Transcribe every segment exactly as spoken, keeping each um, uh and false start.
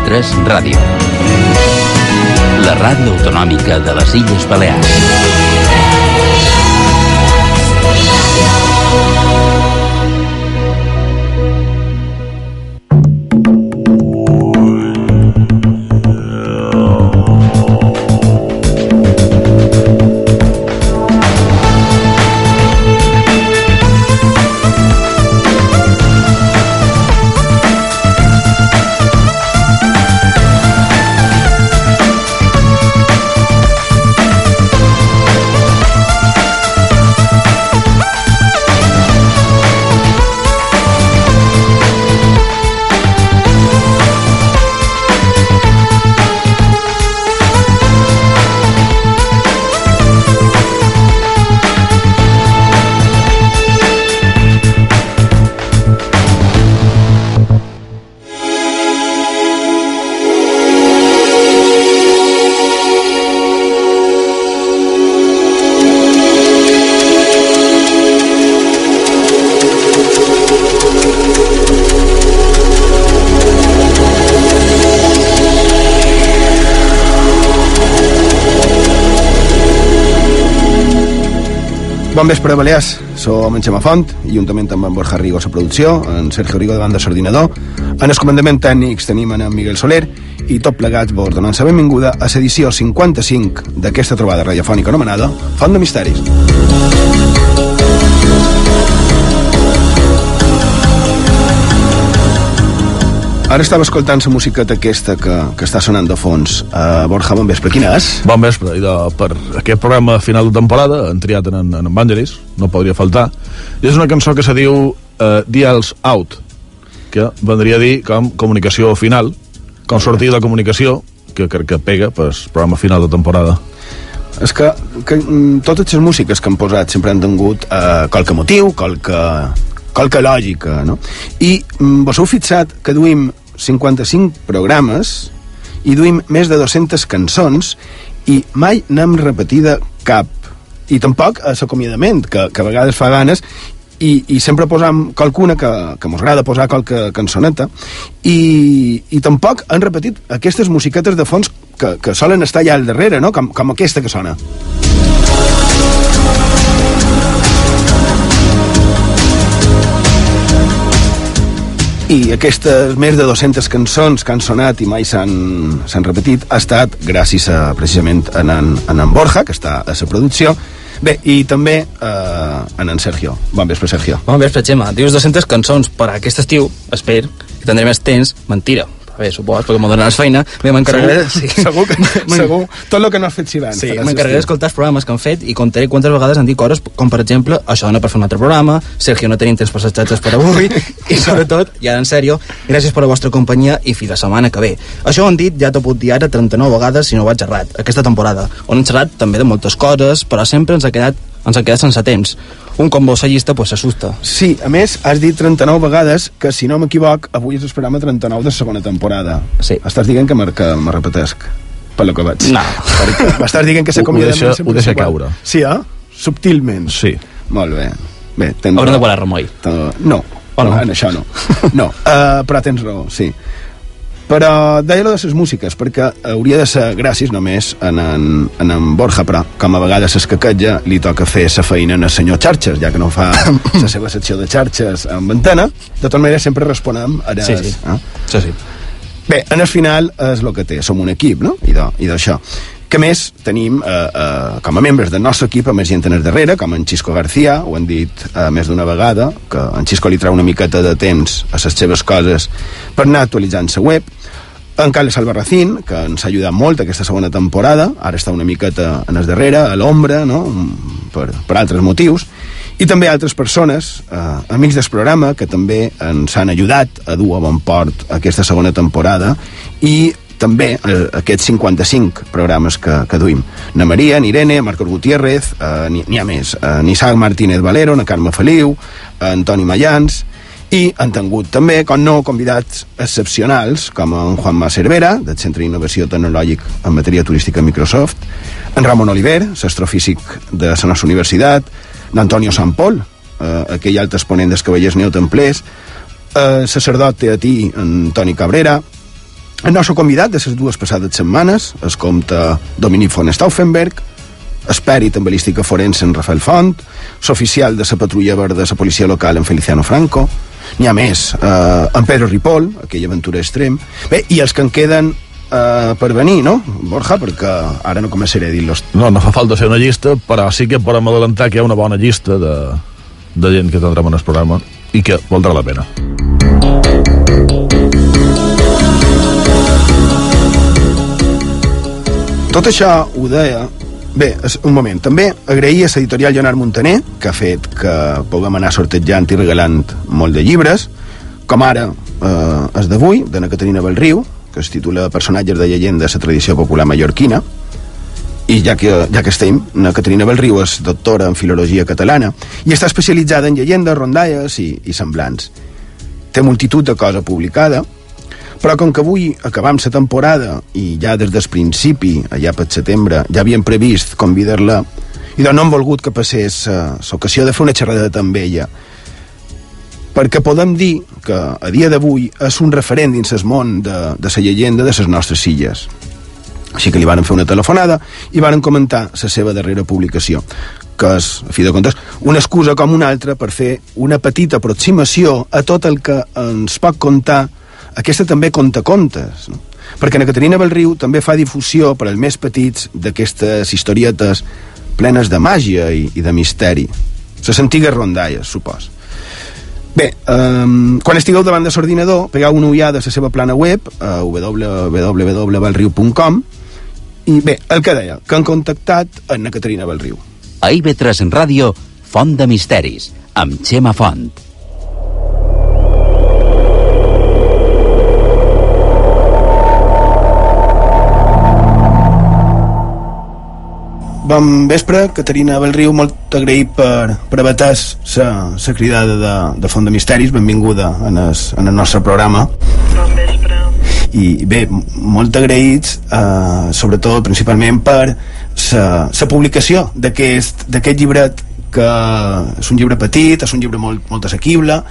tres Ràdio. La ràdio autonòmica de les Illes Balears. Bon vespre, Balears. Som en Xema Font, i juntament amb en Borja Rigo a la producció, en Sergio Rigo davant de l'ordinador. En el comandament tècnics tenim en Miguel Soler, i tot plegats vos donant la benvinguda a l'edició cinquanta-cinc d'aquesta trobada radiofònica anomenada Font de Misteris. Ara estava escoltant la musiqueta aquesta que, que està sonant de fons. Uh, Borja, bon vespre. Quina és? Bon vespre. I de, per aquest programa final de temporada han triat en, en Evangelis, no podria faltar. I és una cançó que se diu uh, Dials Out, que vendria a dir com comunicació final, com sortir de comunicació, que crec que pega pel programa final de temporada. És que, que totes les músiques que han posat sempre han tingut uh, qualque motiu, qualque, qualque lògica, no? I um, vos heu fixat que duim cinquanta-cinc programes i duim més de dues-centes cançons i mai n'hem repetida cap. I tampoc a l'acomiadament, que, que a vegades fa ganes, i, i sempre posam qualcuna que, que mos agrada posar qualque cançoneta, i, i tampoc han repetit aquestes musiquetes de fons que, que solen estar allà al darrere, no? Com, com aquesta que sona. I aquestes més de dues-centes cançons que han sonat i mai s'han repetit ha estat gràcies a, precisament a en, a en Borja, que està a la producció. Bé, i també eh, a en Sergio. Bon vespre, Sergio. Bon vespre, Xema. Dius dues-centes cançons per a aquest estiu, espero que tindré més temps. Mentira. Bé, supos, perquè m'ho donaràs feina. Bé, m'encarregaré... Sí. Segur, que, segur. Tot el que no has fet Sivan. Sí, m'encarregaré d'escoltar els programes que han fet i contaré quantes vegades han dit coses, com per exemple, això dona per fer un altre programa, Sergio no tenim temps per les xatxes per avui, i sobretot, i ara en sèrio, gràcies per la vostra companyia i fins la setmana que ve. Això ho han dit, ja t'ho puc dir ara, trenta-nou vegades, si no ho vaig errat, aquesta temporada, on hem xerrat també de moltes coses, però sempre ens ha quedat, ens ha quedat sense temps. Un com vols llista, pues s'assusta. Sí, a més, has dit trenta-nou vegades que, si no m'equivoc, avui és el programa trenta-nou de segona temporada. Sí. Estàs dient que me, que me repetesc, per lo que vaig. No. M'estàs dient que s'acomiadament... Ho, ho deixa caure. Sí, eh? Subtilment. Sí. Molt bé. Bé, tens Haurem de guardar remoi. No, o no? En això no. No, uh, però tens raó, sí. Però deia lo de les músiques, perquè hauria de ser gràcies només en en, en en Borja, però com a vegades s'escaquetja, li toca fer sa feina en el senyor Xarxes, ja que no fa la seva secció de xarxes amb antena. De tota manera sempre responem a les, sí, sí. Eh? sí, sí. Bé, en el final és el que té, som un equip, no? I d'això. Que més tenim eh, eh, com a membres del nostre equip a més gent en el darrere, com en Xisco García, ho han dit eh, més d'una vegada, que en Xisco li treu una miqueta de temps a les seves coses per anar actualitzant la web. En Carles Albarracín, que ens ha ajudat molt aquesta segona temporada, ara està una miqueta en el darrere, a l'ombra, no? per, per altres motius, i també altres persones, eh, amics del programa, que també ens han ajudat a dur a bon port aquesta segona temporada, i també eh, aquests cinquanta-cinc programes que, que duim. Na Maria, en Irene, Marcos Gutiérrez, eh, n'hi ha més, eh, Nissac Martínez Valero, na Carme Feliu, eh, Antoni Mayans, i han tingut també, com no, convidats excepcionals, com en Juanma Cervera, del Centre d'Innovació Tecnològic en Matèria Turística Microsoft, en Ramon Oliver, astrofísic de la nostra universitat, d'Antonio Sampol, eh, aquell altre exponent dels cavallers neotemplers, eh, sacerdot teatí, en Toni Cabrera, El nostre convidat de les dues passades setmanes, el comte Dominic von Stauffenberg, expèrit en balística forense en Rafael Font, l'oficial de la patrulla verda de la policia local en Feliciano Franco, n'hi ha més, eh, en Pedro Ripoll, aquell aventura extrem, bé, i els que en queden eh, per venir, no, Borja? Perquè ara no començaré a dir-los. No, no fa falta fer una llista, però sí que podem adelantar que hi ha una bona llista de, de gent que tindrem en el programa i que valdrà la pena. Tot això ho deia... Bé, un moment. També agrair a l'editorial Lleonard Montaner, que ha fet que puguem anar sortejant i regalant molt de llibres, com ara eh, el d'avui, de na Caterina Belriu, que es titula Personatges de llegenda de la tradició popular mallorquina, i ja que, ja que estem, na Caterina Belriu és doctora en filologia catalana i està especialitzada en llegendes, rondalles i, i semblants. Té multitud de coses publicada, però com que avui acabam la temporada i ja des del principi, allà per setembre, ja havíem previst convidar-la, i doncs no hem volgut que passés l'ocasió de fer una xerrada amb ella, perquè podem dir que a dia d'avui és un referent dins el món de, de la llegenda de les nostres illes. Així que li varen fer una telefonada i varen comentar la seva darrera publicació, que és, a fi de comptes, una excusa com una altra per fer una petita aproximació a tot el que ens pot contar aquesta també conta contes, no? Perquè na Caterina Belriu també fa difusió per als més petits d'aquestes historietes plenes de màgia i, i de misteri. Les antigues rondalles, supos. Bé, um, quan estigueu davant de l'ordinador, pegueu una ullada a la seva plana web, a w w w punt belriu punt com, i bé, el que deia, que han contactat amb na Caterina Belriu. A I V tres en Ràdio, Font de Misteris, amb Xema Font. Bon vespre, Caterina Belriu, molt agraït per, per haver atès la cridada de, de Font de Misteris. Benvinguda en el, en el nostre programa. Bon vespre. I bé, molt agraïts, eh, sobretot, principalment, per la publicació d'aquest llibret, que és un llibre petit, és un llibre molt, molt assequible,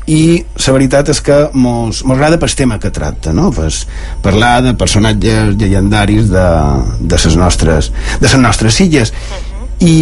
i la veritat és que mos, mos agrada pel tema que tracta, no? Pues parlar de personatges llegendaris de, de les nostres de les nostres illes. Uh-huh. I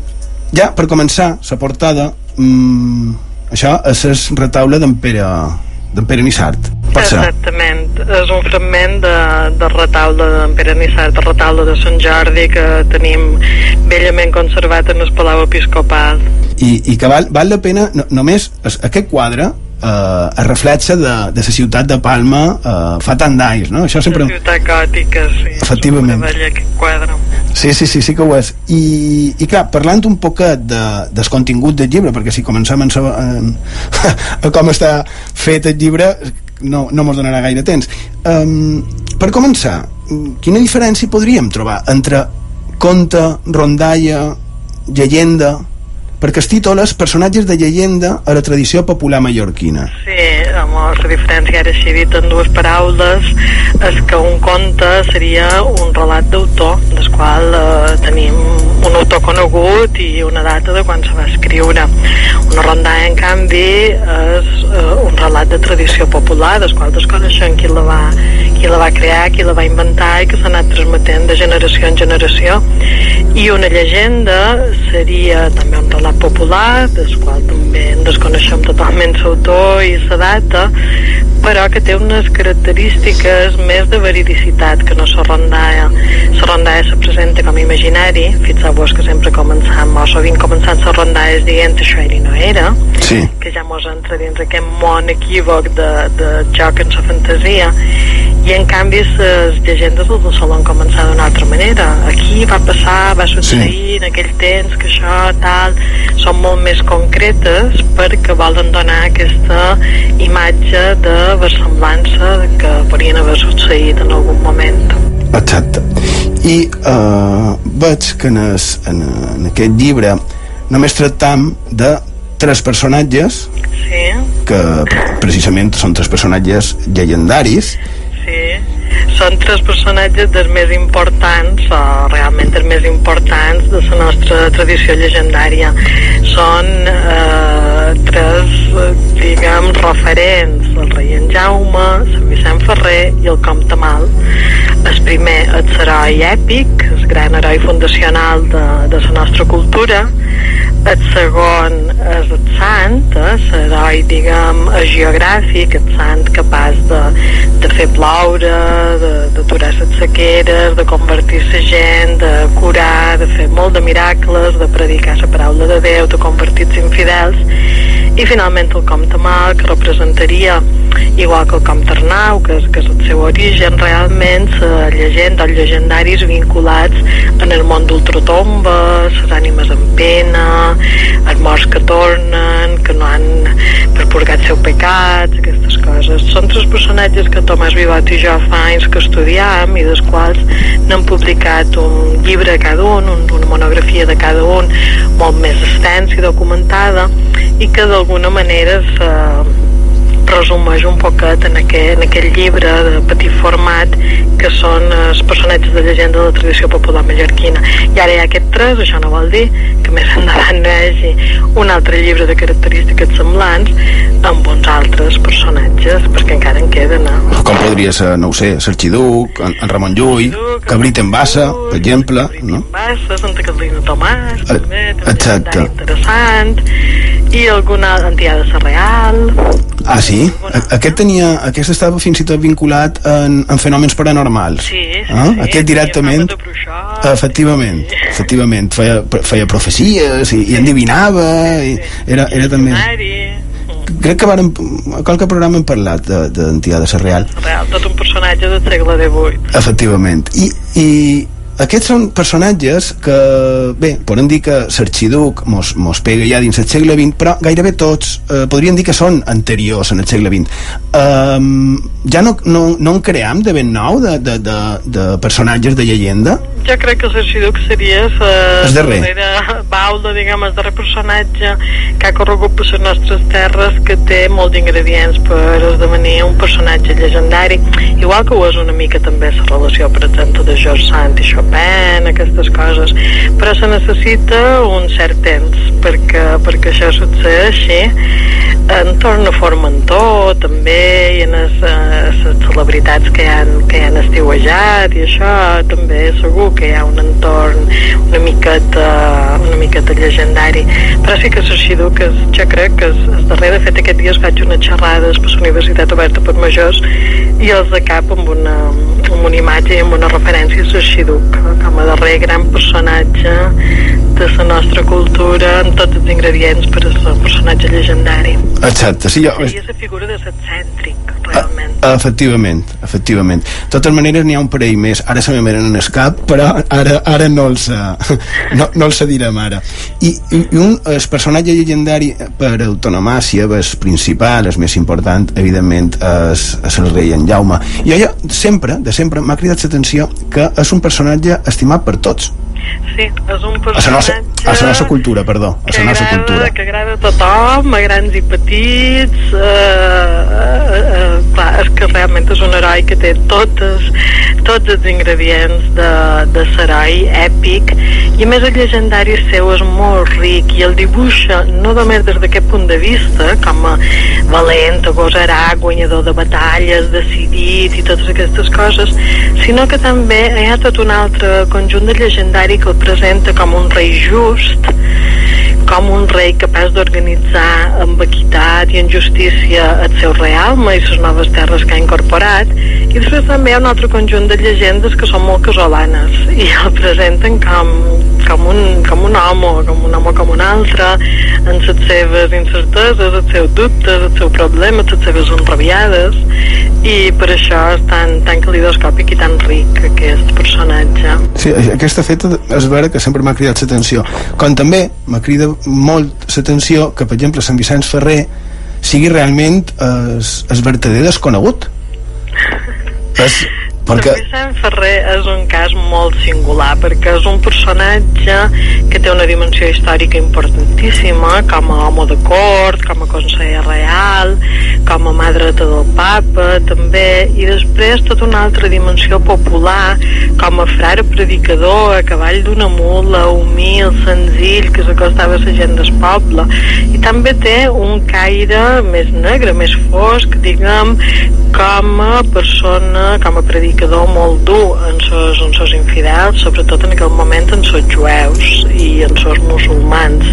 ja, per començar, la portada, mmm, això és el retaule d'en Pere, d'en Pere Nissart. Exactament, és un fragment de, de retaule d'en Pere Nissart, el retaule de Sant Jordi, que tenim bellament conservat en el Palau Episcopal. I, i que val, val la pena, no, només es, aquest quadre eh, es reflexa de, de la ciutat de Palma eh, fa tant d'anys, no? Això sempre... La ciutat gòtica, sí. Efectivament. És una meravella, aquest quadre. Sí, sí, sí, sí que ho és. I, i clar, parlant un poquet de, del contingut del llibre, perquè si comencem en, en, a com està fet el llibre, no, no mos donarà gaire temps. Um, per començar, quina diferència podríem trobar entre conte, rondalla, llegenda? Perquè el títol és Personatges de llegenda a la tradició popular mallorquina. Sí, amor, la diferència ara així dit en dues paraules és que un conte seria un relat d'autor, del qual eh, tenim un autor conegut i una data de quan se va escriure. Una rondalla, en canvi, és eh, un relat de tradició popular, del qual desconeixem qui la va, qui la va crear, qui la va inventar i que s'ha anat transmetent de generació en generació. I una llegenda seria també un relat popular, del qual també en desconeixem totalment l'autor i la data, però que té unes característiques més de veridicitat que no la rondalla. La rondalla se presenta com imaginari, fixeu-vos que sempre començam, o sovint començant les rondalles dient això era i no era, sí, que ja mos entra dins aquest món equívoc de, de joc en la fantasia, i en canvi les llegendes del solen començar d'una altra manera. Aquí va passar, va succeir, sí, en aquell temps que això tal, són molt més concretes perquè volen donar aquesta imatge de versemblança que podrien haver succeït en algun moment. Exacte. I uh, veig que en, es, en, en aquest llibre només tractam de tres personatges, sí, que precisament són tres personatges llegendaris. Sí, són tres personatges dels més importants, o realment els més importants de la nostra tradició llegendària. Són eh, tres, diguem, referents el rei en Jaume, Sant Vicent Ferrer i el Comte Mal. El primer és l'heroi èpic, el gran heroi fundacional de, de la nostra cultura. El segon és el sant, eh, l'heroi, diguem, geogràfic, el sant capaç de, de fer ploure, de, d'aturar les sequeres, de convertir la gent, de curar, de fer molt de miracles, de predicar la paraula de Déu, de convertir els infidels. I finalment el Comte Mal, que representaria, igual que el Comte Arnau, que és, que és el seu origen, realment la llegenda, els llegendaris vinculats en el món d'ultratombes, les ànimes en pena, els morts que tornen, que no han perpurgat seus pecats, aquestes coses. Són tres personatges que Tomàs Vivot i jo fa anys que estudiem i dels quals n'han publicat un llibre cada un, una monografia de cada un, molt més extensa i documentada, i que d'alguna manera se resumeix un poquet en aquell, en aquell llibre de petit format que són els personatges de llegenda de la tradició popular mallorquina. I ara hi ha aquests tres, això no vol dir que més endavant no hi hagi un altre llibre de característiques semblants amb uns altres personatges, perquè encara en queden. Eh? Com podria ser, no ho sé, l'Arxiduc, en, en Ramon Llull, Cabrit en Bassa, per exemple, no? Cabrit en Bassa, Santa Catalina Tomàs, eh, també, també exacte. Interessant, i alguna Antià de Sarreal. Ah, sí? Aquest tenia, aquest estava fins i tot vinculat en, en fenòmens paranormals. Sí, sí, ah? sí. Aquest directament, efectivament, sí. efectivament, feia, feia profecies i, i endivinava, i era, era també... Crec que vàrem, a qualque programa hem parlat d'Antià de Sarreal. Real, tot un personatge del segle divuit. Efectivament. I, i aquests són personatges que, bé, podem dir que l'Arxiduc mos, mos pega ja dins el segle vint, però gairebé tots eh, podríem dir que són anteriors en el segle vint. Um, ja no, no, no en cream de ben nou de, de, de, de personatges de llegenda? Jo crec que l'Arxiduc seria el darrer baula, diguem, el darrer personatge que ha corregut per les nostres terres, que té molt d'ingredients per esdevenir un personatge llegendari, igual que ho és una mica també la relació, per exemple, de George Sand i Chopin, aquestes coses, però se necessita un cert temps perquè, perquè això succeeixi entorn a Formentor també, i en les, les celebritats que hi han, que hi han estiuejat, i això també segur que hi ha un entorn una miqueta, una miqueta llegendari, però sí que l'Arxiduc és, jo crec que és, és darrer. De fet, aquest dia es faig unes xerrades per la Universitat Oberta per Majors i els de cap amb una, amb una imatge i amb una referència a l'Arxiduc com a darrer gran personatge de la nostra cultura, amb tots els ingredients per a ser un personatge llegendari. Exacte, sí, jo... Seria la figura de l'excèntric, realment. A, efectivament, efectivament. De totes maneres, n'hi ha un parell més. Ara se m'emeren en el cap, però ara, ara no els no, no els direm ara. I, i un el personatge llegendari per autonomàcia, el principal, el més important, evidentment, és, és el rei en Jaume. I jo sempre, de sempre, m'ha cridat l'atenció que és un personatge estimat per tots. Sí, és un personatge... A la nostra, a la nostra cultura, perdó. A la nostra cultura. Que agrada a tothom, a grans i petits. Eh, eh, eh, clar, és que realment és un heroi que té totes, tots els ingredients de, de l'heroi èpic, i a més el llegendari seu és molt ric i el dibuixa no només des d'aquest punt de vista com a valent, agosarà, guanyador de batalles, decidit i totes aquestes coses, sinó que també hi ha tot un altre conjunt de llegendari que el presenta com un rei just, com un rei capaç d'organitzar amb equitat i en justícia el seu realme i les noves terres que ha incorporat, i després també hi ha un altre conjunt de llegendes que són molt casolanes i el presenten com, com, un, com un home, com un home com un altre, en les seves incerteses, els seus dubtes, els seus problemes, les seves enrabiades, i per això és tan, tan calidoscòpic i tan ric aquest personatge. Sí, aquesta feta és vera que sempre m'ha cridat l'atenció, com també m'ha cridat molt l'atenció que, per exemple, Sant Vicent Ferrer sigui realment el verdader desconegut. És, perquè... Sant Vicent Ferrer és un cas molt singular perquè és un personatge que té una dimensió històrica importantíssima com a home de cort, com a conseller real, com a mà dreta del papa també, i després tota una altra dimensió popular com a frare predicador a cavall d'una mula, humil, senzill, que s'acostava a la gent del poble, i també té un caire més negre, més fosc, diguem, com a persona, com a predicador molt dur en sos, en sos infidels, sobretot en aquell moment en sos jueus i en sos musulmans.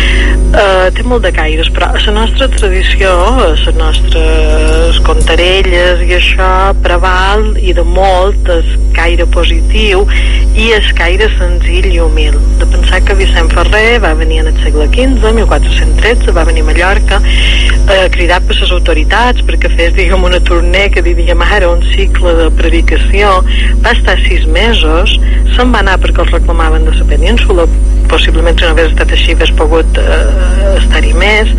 Uh, té molt de caires, però a la nostra tradició, a les nostres contarelles i això, preval i de molt el caire positiu i el caire senzill i humil. De pensar que Vicent Ferrer va venir en el segle quinze, mil quatre-cents tretze, va venir a Mallorca, eh, cridat per les autoritats perquè fes, diguem, una tournée que diríem ara, un cicle de predicació. Va estar sis mesos, se'n va anar perquè els reclamaven de la península, possiblement si no hagués estat així hagués pogut eh, estar-hi més.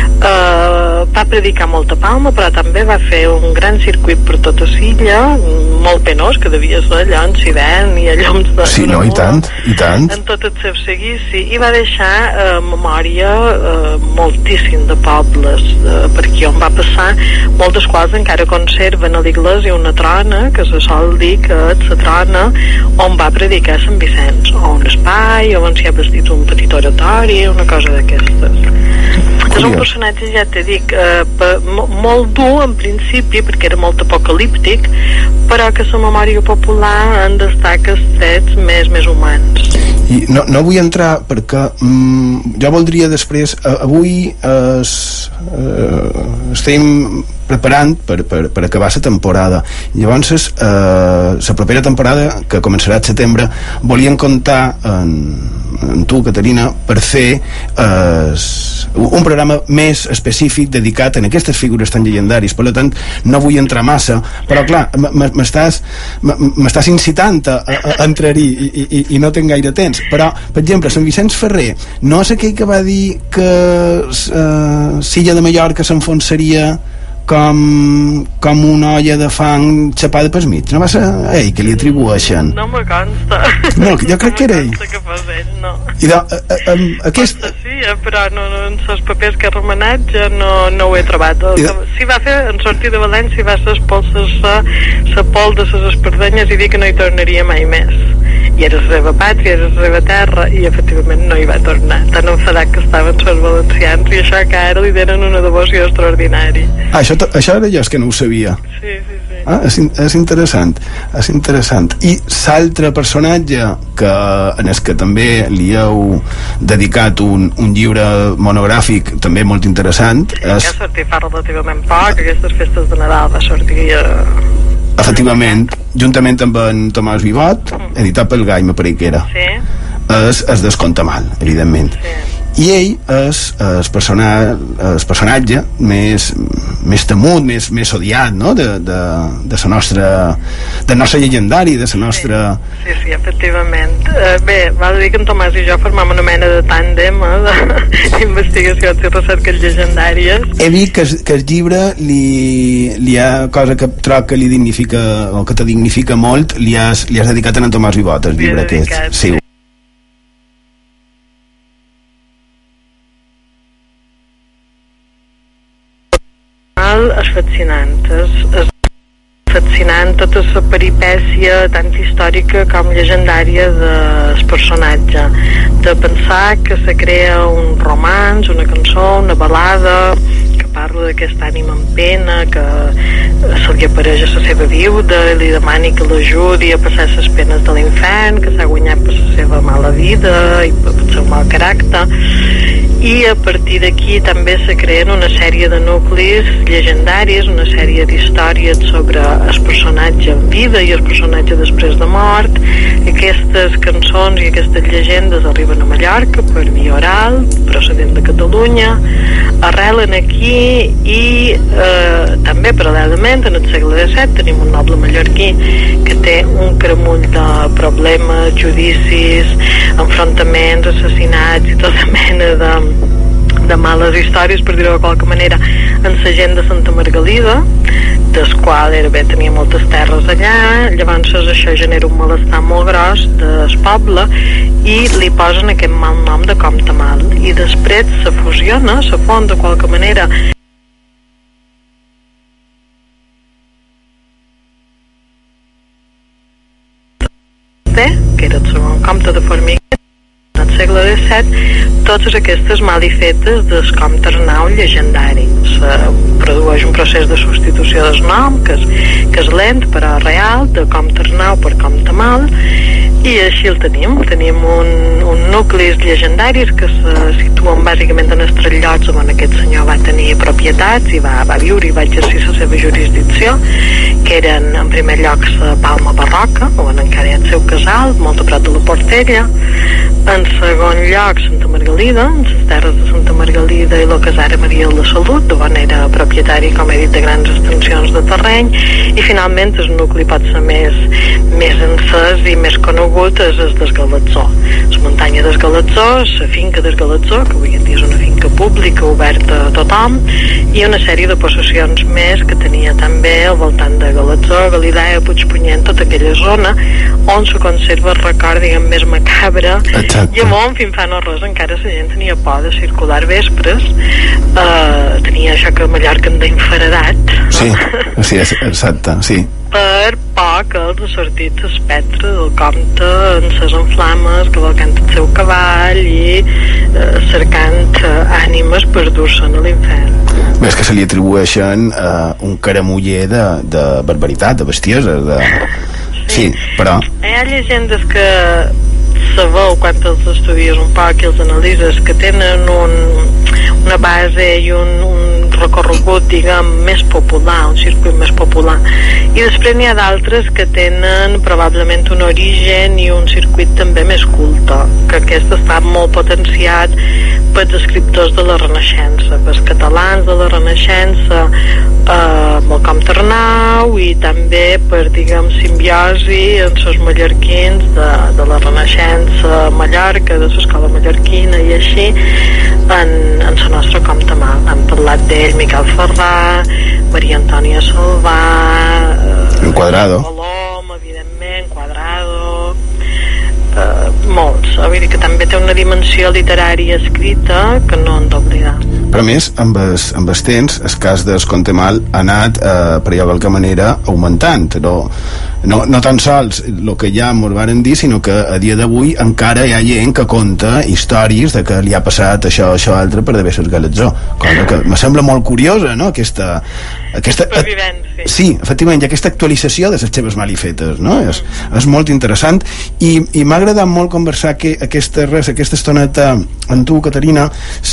Eh, va predicar molta Palma, però també va fer un gran circuit per tota l'illa, molt penós, que devia ser allò incident i allò de... Sí, no, i tant, i tant. En tot el seu seguici, i va deixar eh, memòria eh, moltíssim de pobles eh, per aquí on va passar, molts dels quals encara conserven a l'església una trona, que se sol dir que és la trona on va predicar Sant Vicenç, o un espai, o on s'hi ha vestit un petit oratori, una cosa d'aquestes. És un personatge, ja t'he dit, eh, per, molt dur en principi, perquè era molt apocalíptic, però que la memòria popular en destaca els trets més, més humans. I no, no vull entrar perquè mm, jo voldria després, eh, avui es, eh, estem preparant per, per, per acabar la temporada. Llavors eh, la propera temporada, que començarà a setembre, volien comptar en, en tu, Caterina, per fer eh, un programa més específic dedicat a aquestes figures tan llegendàries. Per tant, no vull entrar massa, però clar, m'estàs m'estàs incitant a, a, a entrar-hi i, i, i no tinc gaire temps. Però, per exemple, Sant Vicenç Ferrer no és aquell que va dir que eh, Silla de Mallorca s'enfonsaria com, com una olla de fang xapada pel mig. No va ser ell que li atribueixen? No me consta. No, jo crec no que era ell. Que fos ell, no. I de, a, a, a, aquest... Consta, sí, però no, no, en els papers que he remenat ja no, no ho he trobat. El, de... Si va fer, en sortir de València, va ser espolsar la pol de les espardenyes i dir que no hi tornaria mai més. I era la seva pàtria, era la seva terra, i efectivament no hi va tornar. Tan enfadat que estaven els valencians, i això que ara li tenen una devoció extraordinària. Ah, això, això era jo, és que no ho sabia. Sí, sí, sí. Ah, és, és interessant, és interessant. I l'altre personatge que, en el que també li heu dedicat un, un llibre monogràfic també molt interessant, sí, és... que ha sortit fa relativament poc, aquestes festes de Nadal va sortir a... Efectivament, juntament amb en Tomàs Vivot, mm. editat pel Gai, me pareix que era. Sí. Es, es descompta mal, evidentment. Sí. I ell és el, persona, el personatge més, més temut, més, més odiat, no?, de, de, de la nostra de nostre llegendari, de la nostra... Sí, sí, sí, efectivament. Uh, bé, val dir que en Tomàs i jo formam una mena de tàndem eh, d'investigacions i recerques llegendàries. He vist que, que el llibre li, li ha cosa que trobo que li dignifica, o que te dignifica molt, li has, li has dedicat a en Tomàs Vivot, el llibre aquest. Sí. És fascinant, és, és fascinant tota la peripècia tant històrica com llegendària del personatge, de pensar que se crea un romanç, una cançó, una balada que parla d'aquesta ànima en pena que se li apareix a la seva viuda i li demani que l'ajudi a passar les penes de l'infern, que s'ha guanyat per la seva mala vida i per el seu mal caràcter, i a partir d'aquí també se creen una sèrie de nuclis llegendaris, una sèrie d'històries sobre el personatge en vida i el personatge després de mort. Aquestes cançons i aquestes llegendes arriben a Mallorca per via oral, procedent de Catalunya, arrelen aquí i eh, també paral·lelament en el segle disset tenim un noble mallorquí que té un caramull de problemes, judicis, enfrontaments, assassinats i tota mena de de males històries, per dir-ho de qualque manera, en la gent de Santa Margalida, del qual era bé, tenia moltes terres allà. Llavors això genera un malestar molt gros del poble i li posen aquest mal nom de Comte Mal, i després se fusiona, se fon de qualque manera D, que era el segon comte de Formiguera, al segle disset, totes aquestes malifetes del comte Arnau llegendari. Se produeix un procés de substitució del nom, que és, que és lent però real, de comte Arnau per comte Mal, i així el tenim. Tenim un, un nuclis llegendaris que se situen bàsicament en els tres llocs on aquest senyor va tenir propietats i va, va viure i va exercir la seva jurisdicció, que eren en primer lloc la Palma Barroca, on encara hi ha el seu casal, molt a prop de la Portella. En segon lloc, Santa Margalida, les terres de Santa Margalida i la casara Maria de la Salut, d'on era propietari, com he dit, de grans extensions de terreny, i finalment el nucli pot ser més, més encès i més conegut és el d'Esgalatzó. La muntanya d'Esgalatzó, la finca d'Esgalatzó, que avui en dia és una finca pública oberta a tothom, i una sèrie de possessions més que tenia també al voltant de Galatzó, Galilea, Puigpunyent, tota aquella zona on se conserva el record, diguem, més macabre. Exacte. I amunt, fins fa no res, encara la gent tenia por de circular vespres, eh, tenia això que a Mallorca en deien faradat. Sí, sí, exacte, sí. Per por que els ha sortit l'espectre del comte en ses enflames, cavalcant el seu cavall i eh, cercant eh, ànimes per dur-se'n a l'infern. Bé, és que se li atribueixen eh, un caramuller de, de barbaritat, de bestiesa, de... Sí, però... Hi ha llegendes que sabeu quan els estudies un poc i els analitzes que tenen un, una base i un, un recorregut, diguem, més popular, un circuit més popular, i després n'hi ha d'altres que tenen probablement un origen i un circuit també més culte, que aquest està molt potenciat pels escriptors de la Renaixença, pels catalans de la Renaixença, eh, amb el comte Arnau, i també per, diguem, simbiosi en els mallorquins de, de la Renaixença a Mallorca, de l'escola mallorquina i així, en, en la nostra comte Mal. Han parlat d'ell Miquel Ferrà, Maria Antònia Salvà, eh, Quadrado, Colom, evidentment, Quadrado, eh, molts. Vull dir que també té una dimensió literària escrita que no han d'oblidar. però a més, amb els, amb els temps, el cas del comte Mal ha anat, eh, per allò qualque manera, augmentant. No, no, no tan sols el que ja ens varen dir, sinó que a dia d'avui encara hi ha gent que conta històries de que li ha passat això, això, altre per d'haver ser Galatzó. Cosa que me sembla molt curiosa, no?, aquesta... aquesta Supervivència. Sí, efectivament, hi ha aquesta actualització de les seves malifetes, no? Mm. És, és molt interessant, i, i m'ha agradat molt conversar que aquesta res, aquesta estoneta amb tu, Caterina,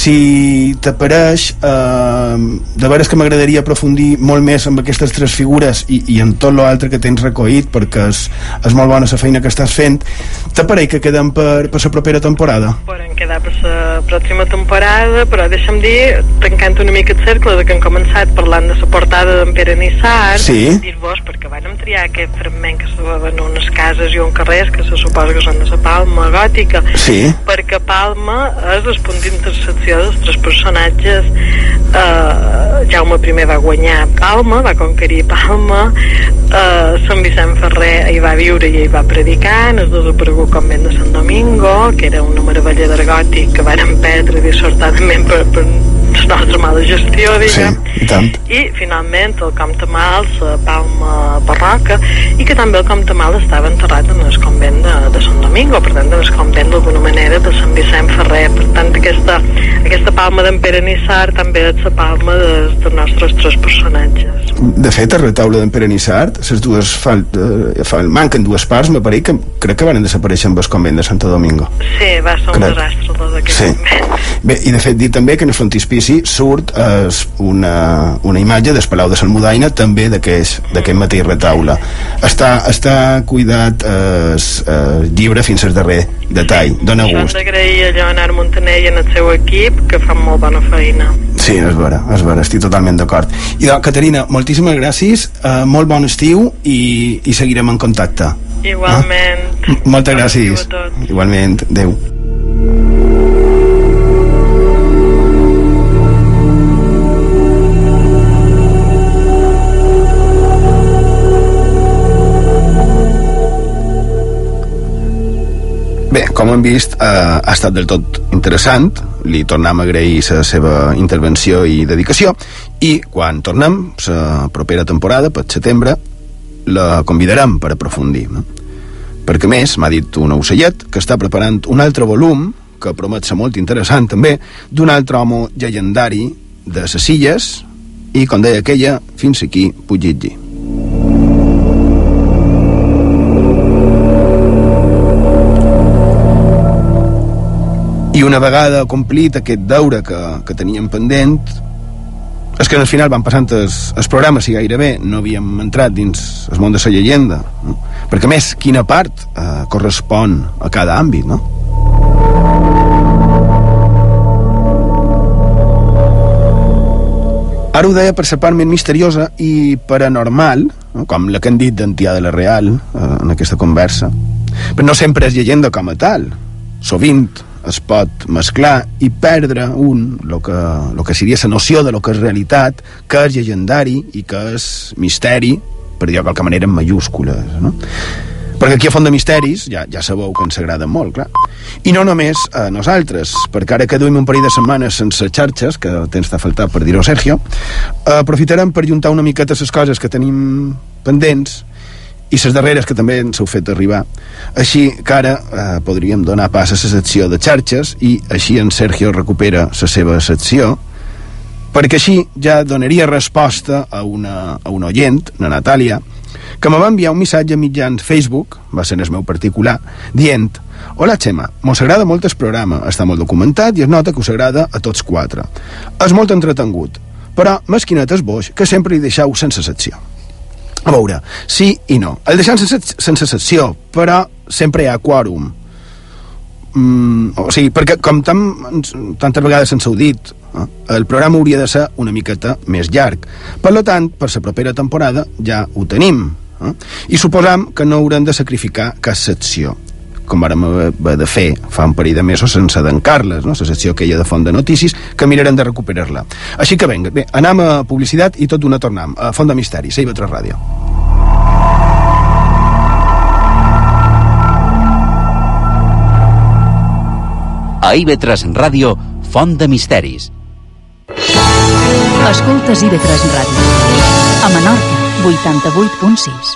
si t'apareix, eh, de veres que m'agradaria aprofundir molt més amb aquestes tres figures i, i en tot l'altre que tens recollit, perquè és, és molt bona la feina que estàs fent. T'apareix que quedem per, per la propera temporada? Podem quedar per la pròxima temporada, però deixa'm dir, tancant una mica el cercle de que hem començat parlant de la portada d'en Pere Nissart, sí. dir-vos, perquè vam triar aquest fragment que se veuen en unes cases i un carrers que se suposa que són de la Palma gòtica, sí. perquè Palma és el punt d'intersecció dels tres personatges. eh, Jaume I va guanyar Palma, va conquerir Palma, eh, Sant Vicent Ferrer hi va viure i hi va predicar, en el desaparegut convent de Sant Domingo, que era una meravella d'argòtic que varen perdre dissortadament per, per la nostra mala gestió, diguem. Sí, i tant. I finalment el comte Mal, la Palma Barroca, i que també el comte Mal estava enterrat en el convent de, de Sant Domingo, per tant en el convent d'alguna manera de Sant Vicent Ferrer. Per tant aquesta, aquesta palma d'en Pere Nissart també és la palma dels, dels nostres tres personatges. De fet, el retaule d'en Pere Nissart, les dues fal, eh, fal, manquen dues parts, me pareix que crec que van desaparèixer amb el convent de Santo Domingo. Sí, va ser un crec. desastre el d'aquest sí. convent. Bé, i de fet dir també que en el frontispici surt eh, una, una imatge del Palau de Salmudaina també d'aquest mateix retaule. Està, està cuidat el eh, llibre fins al darrer detall, dona gust. S'han d'agrair a Leonard Montaner i en el seu equip, que fan molt bona feina. Sí, és vera, és vera, estic totalment d'acord. I doncs, Caterina, moltíssimes gràcies, eh, molt bon estiu i, i seguirem en contacte. Igualment. Ah? Moltes gràcies. Igualment, adeu. Bé, com hem vist, eh, ha estat del tot interessant. Li tornem a agrair la seva intervenció i dedicació, i quan tornem la propera temporada, per setembre, la convidarem per aprofundir, no? perquè més m'ha dit un ocellet que està preparant un altre volum que promet ser molt interessant també, d'un altre home llegendari de ses illes, i com deia aquella, fins aquí puc llegir. I una vegada complit aquest deure que, que teníem pendent, és que al final van passant els, els programes i gairebé no havíem entrat dins el món de la llegenda, no? Perquè a més quina part eh, correspon a cada àmbit, no? Ara ho deia per la part més misteriosa i paranormal, no? Com la que han dit d'Antià de la Real eh, en aquesta conversa, però no sempre és llegenda com a tal. Sovint es pot mesclar i perdre un lo que, lo que seria la noció de lo que és realitat, que és llegendari i que és misteri, per dir-ho de qualque manera en mayúscules, no? Perquè aquí a Font de Misteris ja, ja sabeu que ens agrada molt, clar. I no només a nosaltres, perquè ara que duim un parell de setmanes sense xarxes, que temps t'ha faltat per dir-ho, Sergio, aprofitarem per juntar una miqueta les coses que tenim pendents i les darreres que també ens heu fet arribar. Així que ara eh, podríem donar pas a la secció de xarxes i així en Sergio recupera la seva secció, perquè així ja donaria resposta a una, a una oient, la Natàlia, que me va enviar un missatge mitjans Facebook, va ser el meu particular, dient: «Hola, Xema, mos agrada molt el programa, està molt documentat i es nota que us agrada a tots quatre. És molt entretengut, però mesquinet és boix que sempre hi deixeu sense secció». A veure, sí i no. El deixem sense, sense secció, però sempre hi ha quòrum. Mm, o sigui, perquè com tan, tantes vegades ens heu dit, eh, el programa hauria de ser una miqueta més llarg. Per tant, per la propera temporada ja ho tenim. Eh? I suposam que no haurem de sacrificar cap secció, com vàrem haver de fer fa un parell de mesos sense d'encar-les, no? La secció aquella de Font de Notícies, que mirarem de recuperar-la. Així que vinga, bé, anem a publicitat i tot d'una tornem a Font de Misteris, a I V tres Ràdio. A I V tres Ràdio, Font de Misteris. Escoltes I V tres Ràdio. A Menorca, vuitanta-vuit punt sis.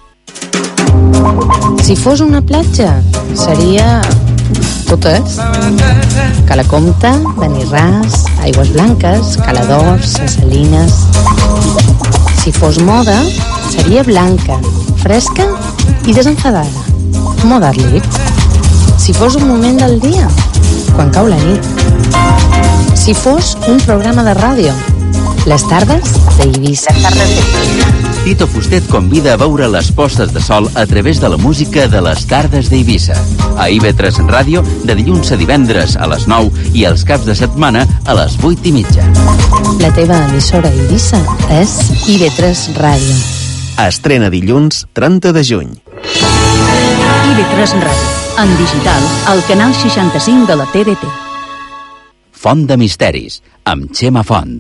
Si fos una platja, seria totes. Cala Comte, Benirràs, Aigües Blanques, Cala d'Ors, Ses Salines. Si fos moda, seria blanca, fresca i desenfadada. Moda-li. Si fos un moment del dia, quan cau la nit. Si fos un programa de ràdio, les tardes d'Eivissa. Les tardes d'Eivissa. Tito Fustet convida a veure les postes de sol a través de la música de les tardes d'Eivissa. A I V tres Ràdio, de dilluns a divendres a les nou i els caps de setmana a les vuit i mitja. La teva emissora Eivissa és I V tres Ràdio. Estrena dilluns trenta de juny. I V tres Ràdio, en digital, al canal seixanta-cinc de la T D T. Font de Misteris, amb Xema Font.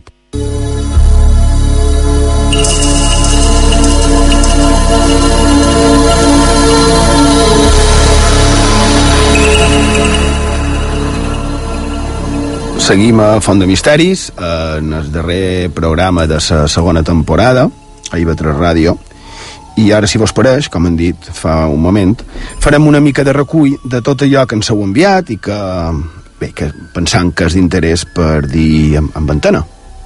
Seguim a Font de Misteris, en el darrer programa de la segona temporada, a I V tres Ràdio, i ara, si vos pareix, com hem dit fa un moment, farem una mica de recull de tot allò que ens heu enviat i que, bé, que pensant que és d'interès per dir en, en antena.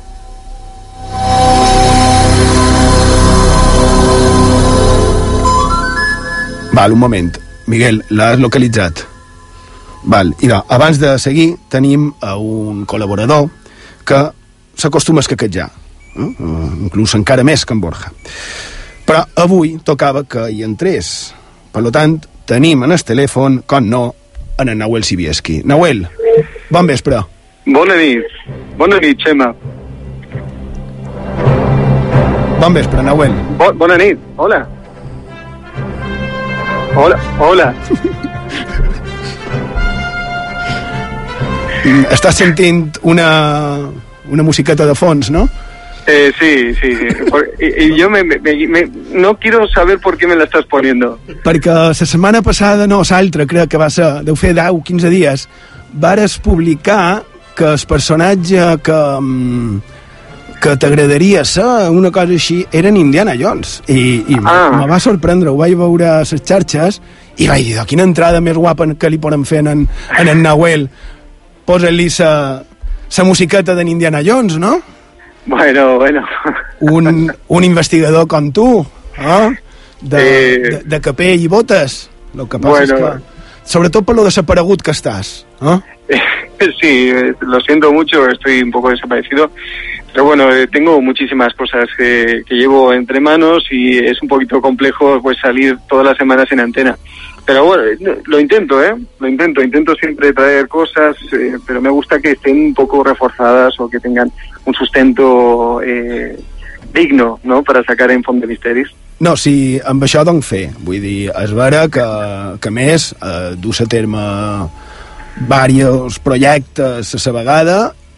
Val, un moment. Miguel, l'has localitzat? Val, i no, abans de seguir tenim a un col·laborador que s'acostuma a escaquejar, eh? Inclús encara més que en Borja. Però avui tocava que hi entrés. Per tant, tenim en el telèfon, com no, en el Nahuel Sibieski. Nahuel, bon vespre. Bona nit. Bona nit, Xema. Bon vespre, Nahuel. Bo bona nit. Hola. Hola. Hola. Estàs sentint una, una musiqueta de fons, ¿no? Eh, sí, sí, sí. Por, y, y yo me, me, me, no quiero saber por qué me la estás poniendo. Perquè la setmana passada, no, l'altra, crec que va ser, deu fer deu, quinze dies, vares publicar que el personatge que, que t'agradaria ser una cosa així, eren Indiana Jones. I, i ah. me va sorprendre, ho vaig veure a les xarxes i vaig dir, quina entrada més guapa que li poden fer en, en en Nahuel. Posa-li sa, sa musiqueta d'en Indiana Jones, no? Bueno, bueno. Un, un investigador com tu, eh? de, eh... de, de capell i botes. Lo que passa bueno. és que... Sobretot per lo desaparegut que estàs, ¿no? Sí, lo siento mucho, estoy un poco desaparecido. Pero bueno, eh, tengo muchísimas cosas que, que llevo entre manos y es un poquito complejo pues salir todas las semanas en antena. Pero bueno, lo intento, ¿eh? Lo intento, intento siempre traer cosas, eh, pero me gusta que estén un poco reforzadas o que tengan un sustento eh, digno, ¿no?, para sacar en Font de Misteris. No, si amb això doncs fer, vull dir, és vera que, que més eh, dus a terme diversos projectes a la vegada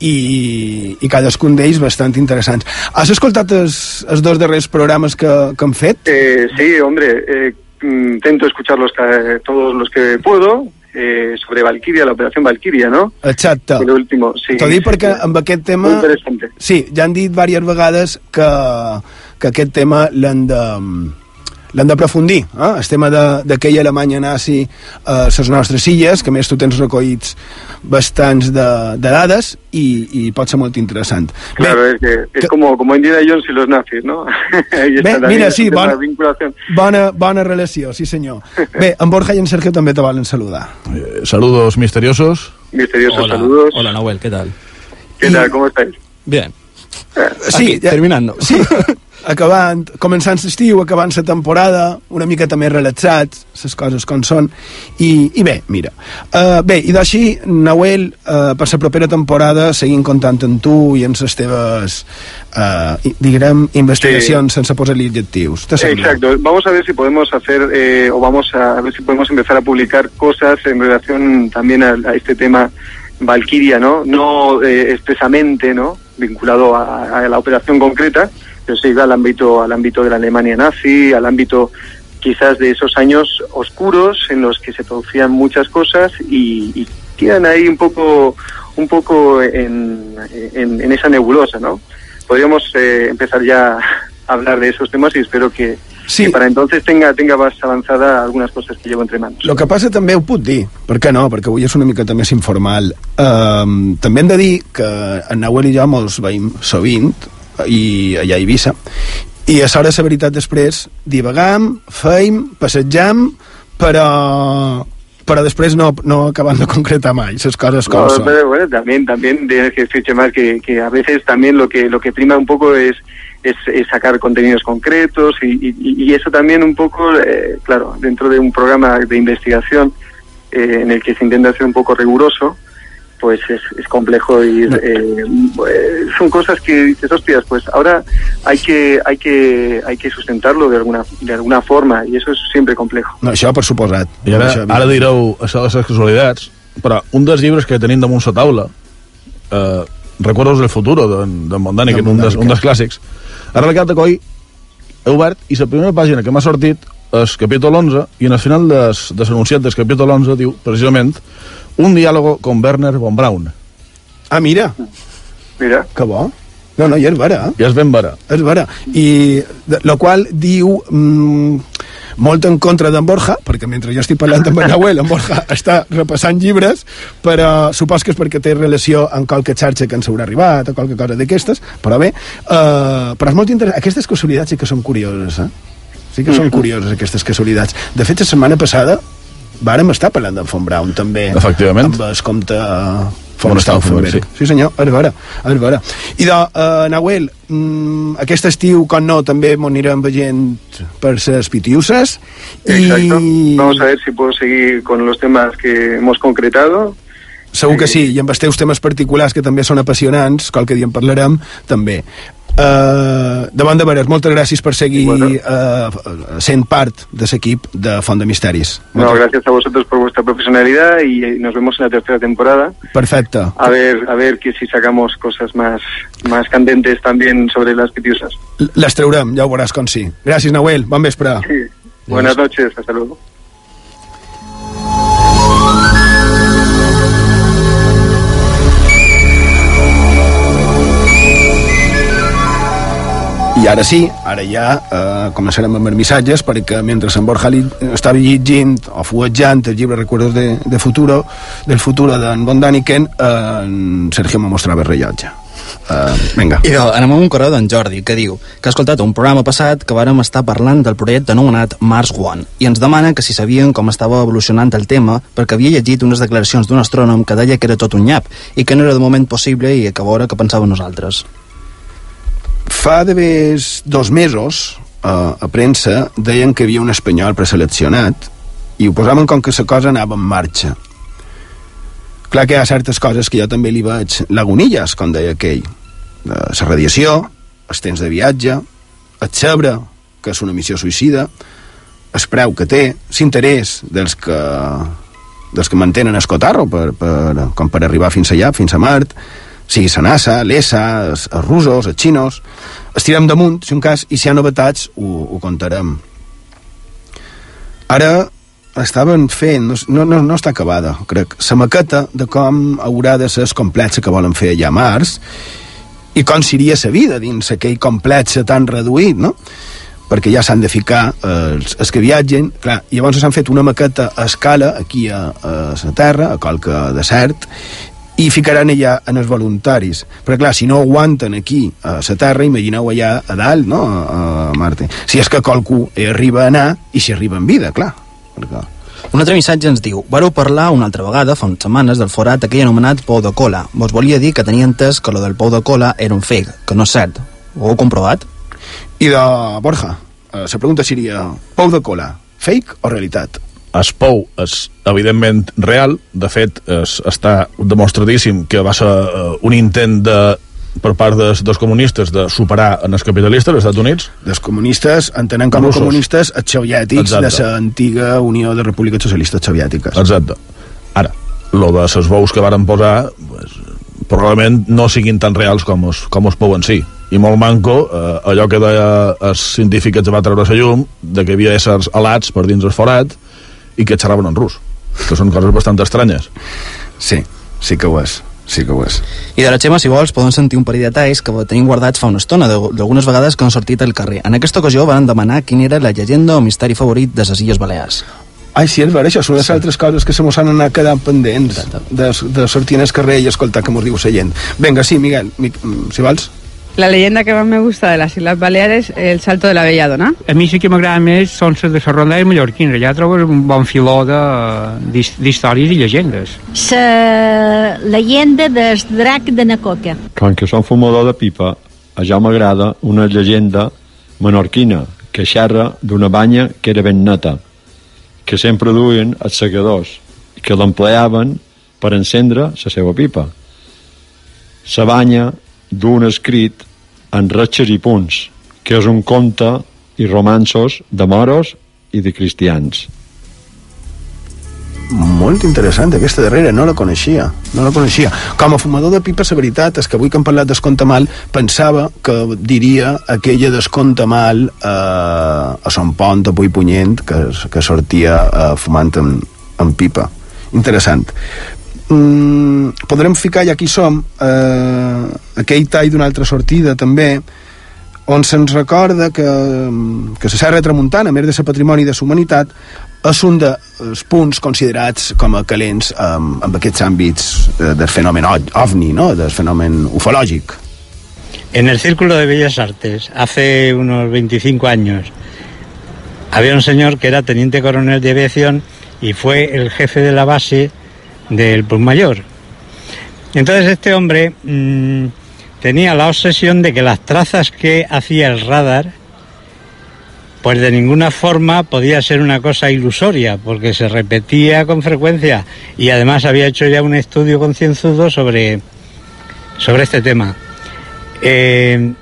i, i cadascun d'ells bastant interessants. Has escoltat els, els dos darrers programes que, que han fet? Eh, sí, hombre, eh, intento escucharlos cada, todos los que puedo, eh, sobre Valkyria, la operación Valkyria, ¿no? Exacte. El último, sí. T'ho dic perquè amb aquest tema... Muy interesante. Sí, ja han dit diverses vegades que, que aquest tema l'han de... l'han d'aprofundir, eh? El tema d'aquella Alemanya nazi a les nostres illes, que més tu tens recollits bastants de, de dades i, i pot ser molt interessant. Claro, bé, es que es que... como, como Indiana Jones y los nazis, ¿no? Bé, mira, sí, bona, bona, bona relació, sí senyor. Bé, en Borja i en Sergio també te volen saludar. Eh, saludos misteriosos. Misteriosos hola, saludos. Hola, Nahuel, ¿qué tal? ¿Qué y... tal? ¿Cómo estáis? Bien. Sí, Aquí, terminando. Sí, acabant, començant l'estiu, acabant la temporada, una miqueta més relaxats, les coses com són, i, i bé, mira. Uh, bé, i d'així, Nahuel, uh, per la propera temporada, seguim comptant amb tu i amb les teves, uh, diguem, investigacions sí. sense posar-li adjectius. Exacto, vamos a ver si podemos hacer, eh, o vamos a, a ver si podemos empezar a publicar cosas en relación también a, a este tema Valkyria, ¿no? No eh, expresamente, ¿no?, vinculado a, a la operación concreta, pero se iba al ámbito, al ámbito de la Alemania nazi, al ámbito quizás de esos años oscuros en los que se producían muchas cosas y, y quedan ahí un poco, un poco en, en, en esa nebulosa, ¿no? Podríamos eh, empezar ya a hablar de esos temas y espero que, sí. que para entonces tenga, tenga más avanzada algunas cosas que llevo entre manos. Lo que passa també ho puc dir, per què no? Perquè avui és una miqueta més informal. Um, també hem de dir que en Nahuel i jo mos veiem sovint i allà a Eivissa i a l'hora de la veritat després divagam, feim, passejam, però pero después no, no acaban de concretar más esas cosas como no, son. Pero bueno, también, también tienes que decir, más que, que a veces también lo que lo que prima un poco es es, es sacar contenidos concretos y, y, y eso también un poco, eh, claro, dentro de un programa de investigación eh, en el que se intenta ser un poco riguroso, pues es, es complejo y eh, son cosas que dices, hostias, pues ahora hay que hay que hay que sustentarlo de alguna de alguna forma y eso es siempre complejo. No, això per suposat. I ara, ara direu això de les casualitats, però un dels llibres que tenim damunt la taula, eh, Recuerdos del futuro, d'en de Mondani, que és un dels, un dels clàssics, ara al cap de coi he obert i la primera pàgina que m'ha sortit és capítol onze i en el final des, des anunciat del capítol onze diu precisament un diàlogo con Werner von Braun. Ah, mira. Mira. Que bo. No, no, ja és vera. Ja és ben vera. És vera. I lo qual diu mmm, molt en contra d'en Borja, perquè mentre jo estic parlant amb en Nahuel, en Borja està repassant llibres, però supos que és perquè té relació amb qualque xarxa que ens haurà arribat o qualque cosa d'aquestes, però bé, uh, però és molt interessant. Aquestes casualitats sí que són curioses, eh? Sí que són curioses, aquestes casualitats. De fet, la setmana passada vàrem estar parlant d'en von Braun, també. Efectivament. Amb el comte uh, von Stauffenberg, sí. Sí, senyor, és vera, és vera. I de, uh, Nahuel, mm, aquest estiu, com no, també m'ho anirem veient per les Pitiuses. Exacto. I... Vamos a ver si puedo seguir con los temas que hemos concretado. Segur que sí, i amb els teus temes particulars, que també són apassionants, qualque dia en parlarem, també. Uh, davant de veres, moltes gràcies per seguir bueno. uh, sent part de l'equip de Font de Misteris. No, gracias a vosotros por vuestra profesionalidad y nos vemos en la tercera temporada. Perfecto. A ver, a ver que si sacamos cosas más, más candentes también sobre las Pitiusas. Les traurem, ja ho veuràs com sí. Gràcies, Nahuel, bon vespre. Sí. Buenas noches, hasta luego. I ara sí, ara ja eh, començarem amb els missatges, perquè mentre en Borja estava llegint o fuetjant el llibre Recuerdos de, de futuro, del futuro d'en Von Daniken, eh, en Sergio me mostrava el rellotge. Uh, vinga. I doncs, anem amb un correu d'en Jordi, que diu que ha escoltat un programa passat que vàrem estar parlant del projecte anomenat Mars One, i ens demana que si sabien com estava evolucionant el tema, perquè havia llegit unes declaracions d'un astrònom que deia que era tot un nyap i que no era de moment possible, i que a veure què pensàvem nosaltres. Fa d'haver dos mesos uh, a premsa deien que hi havia un espanyol preseleccionat i ho posaven com que la cosa anava en marxa. Clar que hi ha certes coses que jo també li veig lagunilles, com deia aquell. La radiació, els temps de viatge, el sabre, que és una missió suïcida, el preu que té, l'interès dels que, dels que mantenen el cotarro per, per, com per arribar fins allà, fins a Mart, sigui la NASA, l'E S A, els, els russos, els xinos. Estirem damunt, si un cas, i si hi ha novetats, ho, ho contarem. Ara estaven fent, no, no, no està acabada, crec, la maqueta de com haurà de ser el complex que volen fer allà a Mars i com seria la vida dins aquell complex tan reduït, no? Perquè ja s'han de ficar els, els que viatgen, clar, i llavors s'han fet una maqueta a escala aquí a, a la Terra, a qualque desert, i ficaran allà en els voluntaris, perquè clar, si no aguanten aquí a la Terra, imagineu allà a dalt, no?, a, a Marte, si és que qualcú arriba a anar i si arriba en vida, clar. Perquè... Un altre missatge ens diu: vareu parlar una altra vegada, fa unes setmanes, del forat aquell anomenat pou de cola. Vos volia dir que tenia entès que lo del pou de cola era un fake, que no és cert. Ho heu comprovat? I de Borja, la pregunta seria: pou de cola, fake o realitat? El pou és evidentment real. De fet, es, està demostradíssim que va ser uh, un intent de per part dels, dels comunistes de superar en els capitalistes als Estats Units. Dels comunistes, entenem com a comunistes els soviètics de l'antiga Unió de Repúbliques Socialistes Soviètiques. Exacte. Ara, lo de les bous que varen posar pues, probablement no siguin tan reals com es, com es pou en si. I molt manco eh, allò que deia el científic que va treure la llum, de que hi havia éssers alats per dins el forat i que xerraven en rus, que són coses bastant estranyes. Sí, sí que ho és. Sí que ho és. I de la Xema, si vols, poden sentir un parell de detalls que tenim guardats fa una estona, d'algunes vegades que han sortit al carrer. En aquesta ocasió van demanar quina era la llegenda o misteri favorit de les Illes Balears. Ai, sí, és vera, això són les sí. altres coses que se mos han anat quedant pendents de, de sortir al carrer i escoltar que mos diu la gent. Vinga, sí, Miguel, si vols. La leyenda que más me gusta de las Islas Baleares es el salto de la Belladona. A mi sí que m'agrada més són les de la rondalla mallorquina. Allà trobes un bon filó d'històries i llegendes. La leyenda del drac de Nacoca. Com que som fumador de pipa, a jo m'agrada una llegenda menorquina que xerra d'una banya que era ben neta, que sempre duien els segadors, que l'empleaven per encendre la seva pipa. La banya d'un escrit en retxes i punts, que és un conte i romanços de moros i de cristians. Molt interessant, aquesta darrera, no la coneixia, no la coneixia. Com a fumador de pipa, la veritat és que avui que hem parlat d'Esconte Mal, pensava que diria aquella d'Esconte Mal eh, a Son Pont, a Puigpunyent, que, que sortia eh, fumant en, en pipa. Interessant. Mm, podrem ficar, ja aquí som, eh, aquell tall d'una altra sortida també, on se'ns recorda que, que la Serra de Tramuntana, a més de ser patrimoni de la humanitat, és un dels punts considerats com a calents amb, amb aquests àmbits eh, del fenomen ovni, no? Del fenomen ufològic. En el Círculo de Bellas Artes, hace unos veinticinco años, había un señor que era teniente coronel de aviación y fue el jefe de la base del Plusmayor. Entonces este hombre mmm, tenía la obsesión de que las trazas que hacía el radar, pues de ninguna forma podía ser una cosa ilusoria, porque se repetía con frecuencia y además había hecho ya un estudio concienzudo sobre, sobre este tema. Eh,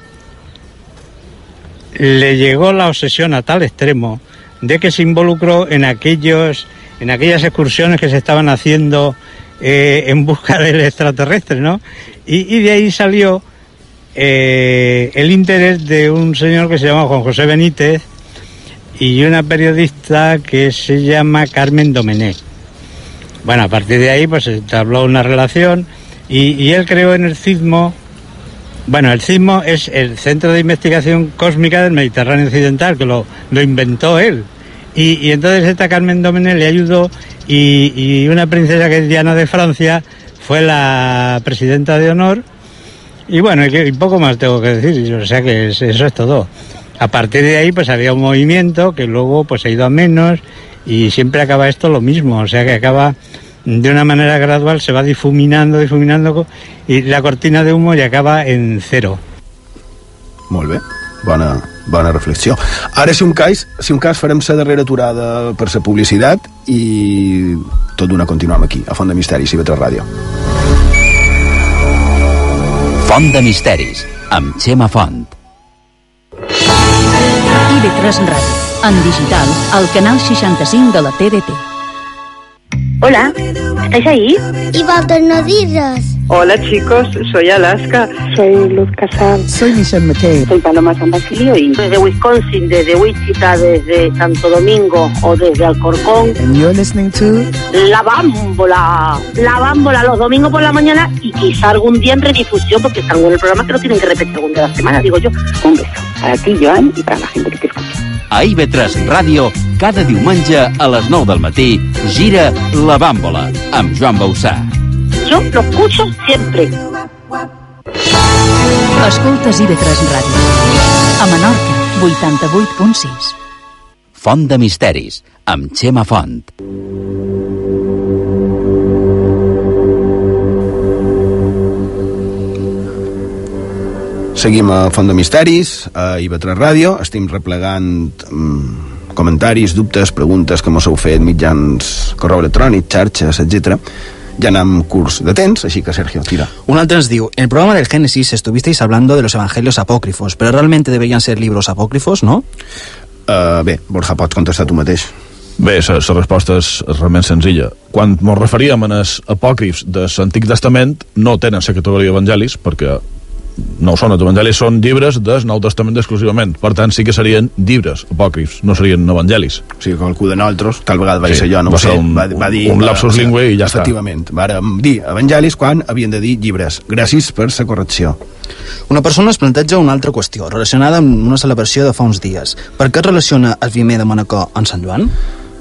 le llegó la obsesión a tal extremo de que se involucró en aquellos en aquellas excursiones que se estaban haciendo eh, en busca del extraterrestre, ¿no? Y, y de ahí salió eh, el interés de un señor que se llama Juan José Benítez y una periodista que se llama Carmen Domenech. Bueno, a partir de ahí pues se entabló una relación y, y él creó en el C I D M O Bueno, el CISMO es el Centro de Investigación Cósmica del Mediterráneo Occidental, que lo, lo inventó él. Y, y entonces esta Carmen Domene le ayudó y, y una princesa que es Diana de Francia fue la presidenta de honor. Y bueno, y, y poco más tengo que decir, o sea que es, eso es todo. A partir de ahí pues había un movimiento que luego pues ha ido a menos y siempre acaba esto lo mismo, o sea que acaba de una manera gradual, se va difuminando, difuminando y la cortina de humo y acaba en cero. Molt bé, bona, bona reflexió. Ara, si un cas, si un cas farem la darrera aturada per la publicitat i tot d'una continuem aquí, a Font de Misteris, I V tres Ràdio. Font de Misteris, amb Xema Font. I V tres Ràdio, en digital, al canal seixanta-cinc de la T D T. Hola, ¿estáis ahí? Y faltan noticias. Hola chicos, soy Alaska. Soy Luz Casal. Soy Michelle McKay. Soy Paloma San Basilio y desde Wisconsin, desde Wichita, desde Santo Domingo o desde Alcorcón. And you're listening to La Bámbola. La Bámbola los domingos por la mañana y quizá algún día en redifusión porque están en el programa que lo tienen que repetir algún día de la semana, digo yo. Un beso para ti, Joan, y para la gente que te escucha. A I V tres Ràdio, cada diumenge a les nou del matí, gira La Bàmbola, amb Joan Bausà. Yo lo escucho siempre. Escoltes I V tres Ràdio. A Menorca, vuitanta-vuit punt sis. Font de Misteris, amb Xema Font. Seguim a Font de Misteris, a I V tres Ràdio. Estem replegant mm, comentaris, dubtes, preguntes que mos heu fet, mitjans, correu electrònic, xarxes, etcètera. Ja anem curs de temps, així que Sergio, tira. Un altre ens diu, en el programa del Génesis estuvisteis hablando de los evangelios apócrifos, pero realmente deberían ser libros apócrifos, ¿no? Uh, bé, Borja, pots contestar tu mateix. Bé, la resposta és, és realment senzilla. Quan ens referíem als apòcrifs de l'Antic Testament, no tenen la categoria evangelis, perquè no ho són, els evangelis són llibres del Nou Testament exclusivament. Per tant, sí que serien llibres apòcrifs, no serien evangelis. O sigui, qualcú de nosaltres, tal vegada va sí, ser jo, no va ho sé, un, va, va dir... Un lapsus lingüe i ja està. Efectivament, vàrem dir evangelis quan havien de dir llibres. Gràcies per la correcció. Una persona es planteja una altra qüestió, relacionada amb una celebració de fa uns dies. Per què es relaciona el Vimer de Manacor amb Sant Joan?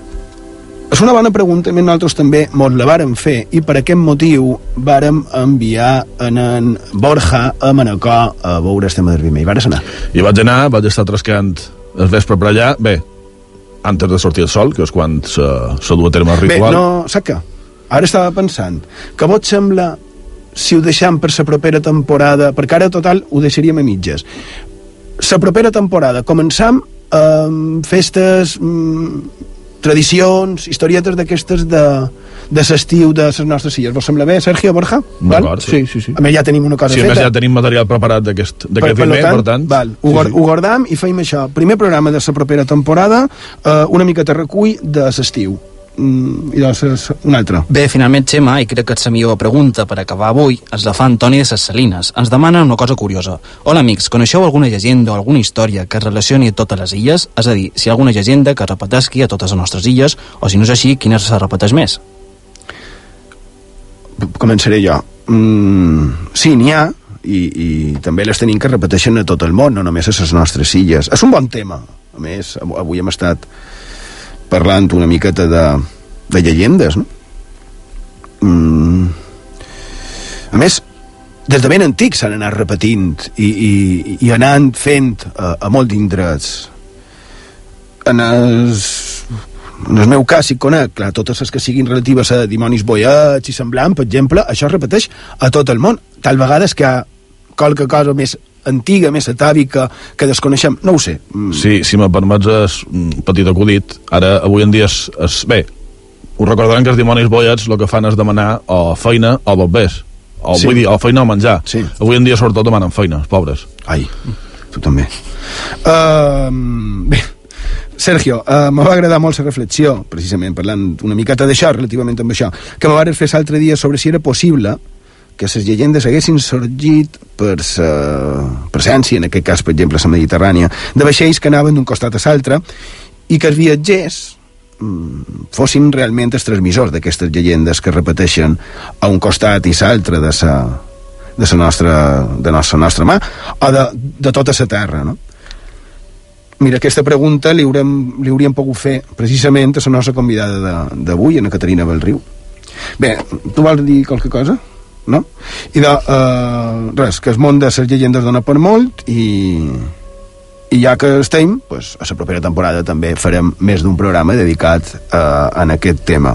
És una bona pregunta, i nosaltres també mos la vàrem fer, i per aquest motiu vàrem enviar en, en Borja a Manacor a veure el tema del Vimer. I vares anar? I vaig anar, vaig estar trascant el vespre per allà, bé, antes de sortir el sol, que és quan se, se du a terme el ritual. Bé, no, saps què? Ara estava pensant que vos sembla si ho deixam per la propera temporada, perquè ara total ho deixaríem a mitges. La propera temporada començam amb festes... Mm, tradicions, historietes d'aquestes de, de l'estiu de les nostres illes. Vos sembla bé, Sergio, Borja? D'acord, sí, sí, sí. A més ja tenim una cosa sí, feta. Sí, a més ja tenim material preparat d'aquest per, primer, per tant... Val, ho, sí, sí. ho guardam i feim això. Primer programa de la propera temporada, eh, una miqueta recull de l'estiu. Mm, i doncs un altre. Bé, finalment, Xema, i crec que és la millor pregunta per acabar avui, és la fa Antoni de ses Salines. Ens demana una cosa curiosa. Hola, amics, coneixeu alguna llegenda o alguna història que es relacioni a totes les illes? És a dir, si hi ha alguna llegenda que es repetesqui a totes les nostres illes, o si no és així, quina se repeteix més? Començaré jo. Mm, sí, n'hi ha, i, i també les tenim que repeteixen a tot el món, no només a les nostres illes. És un bon tema. A més, avui hem estat parlant una miqueta de, de llegendes, no? Mm. A més, des de ben antic s'han anat repetint i, i, i anant fent a, a molt d'indrets. En el, en el meu cas, si conec, clar, totes les que siguin relatives a dimonis boiats i semblant, per exemple, això es repeteix a tot el món. Tal vegada és que hi ha qualque cosa més antiga, més atàvica, que desconeixem, no ho sé. Sí, si me permets un petit acudit, ara avui en dia és, és bé, us recordaran que els dimonis boiats el que fan és demanar o feina o bombers, o sí. Vull dir, o feina o menjar. Sí. Avui en dia sobretot demanen feina, els pobres. Ai, tu també. Uh, bé, Sergio, uh, m'ha agradar molt la reflexió, precisament parlant una miqueta d'això, relativament amb això, que me vares fer l'altre dia sobre si era possible que les llegendes haguessin sorgit per la presència, en aquest cas, per exemple, a la Mediterrània, de vaixells que anaven d'un costat a l'altre i que els viatgers mm, fossin realment els transmissors d'aquestes llegendes que repeteixen a un costat i l'altre de la de la nostra, de la nostra mà, o de, de tota la terra, no? Mira, aquesta pregunta li hauríem, li hauríem pogut fer precisament a la nostra convidada d'avui, a la Caterina Belriu. Bé, tu vols dir qualque cosa? No? I de, uh, res, que el món de les llegendes dona per molt i, i ja que estem, pues, a la propera temporada també farem més d'un programa dedicat uh, en aquest tema.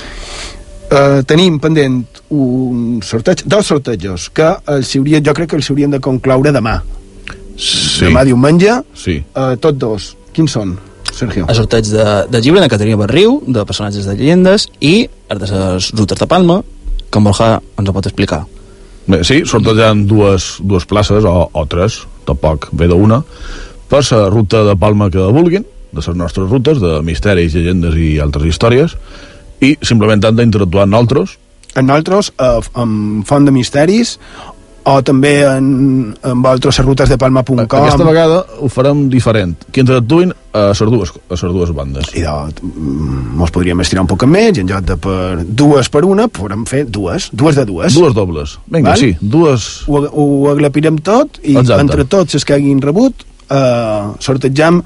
Uh, tenim pendent un sorteig, dos sortejos que els hauria, jo crec que els haurien de concloure demà. Sí. Demà diumenge, sí. uh, tots dos. Quins són, Sergio? El sorteig de, de llibre de Caterina Barriu, de personatges de llegendes, i el de les rutes de Palma, que en Borja ens ho pot explicar. Bé, sí, sortejaran dues, dues places, o, o tres, tampoc ve d'una, per la ruta de Palma que vulguin, de les nostres rutes, de misteris, llegendes i altres històries, i simplement han d'interactuar amb nosaltres. En nosaltres, eh, amb Font de Misteris, o també en, en altres rutes de palma punt com. Aquesta vegada ho farem diferent, que interactuïn a les dues, a les dues bandes. I doncs, mos podríem estirar un poc més, i en lloc de per dues per una, podem fer dues, dues de dues. Dues dobles. Vinga, val? Sí, dues... Ho, ho aglapirem tot, i exacte. Entre tots els que hagin rebut, eh, sortejam